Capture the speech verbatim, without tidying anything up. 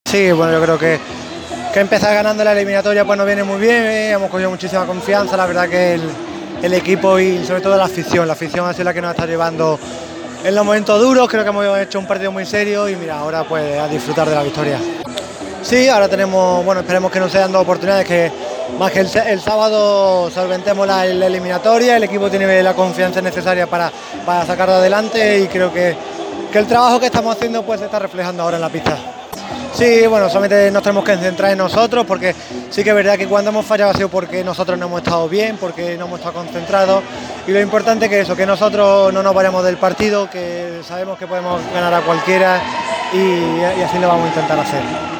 Sí, bueno, yo creo que, que empezar ganando la eliminatoria pues nos viene muy bien, eh, hemos cogido muchísima confianza, la verdad que el, el equipo y sobre todo la afición, la afición ha sido la que nos está llevando en los momentos duros, creo que hemos hecho un partido muy serio y mira, ahora pues a disfrutar de la victoria. Sí, ahora tenemos, bueno, esperemos que nos sean dos oportunidades, que más que el, el sábado solventemos la, la eliminatoria, el equipo tiene la confianza necesaria para, para sacarlo adelante y creo que, que el trabajo que estamos haciendo pues se está reflejando ahora en la pista. Sí, bueno, solamente nos tenemos que centrar en nosotros porque sí que es verdad que cuando hemos fallado ha sido porque nosotros no hemos estado bien, porque no hemos estado concentrados y lo importante es que eso, que nosotros no nos vayamos del partido, que sabemos que podemos ganar a cualquiera y, y así lo vamos a intentar hacer.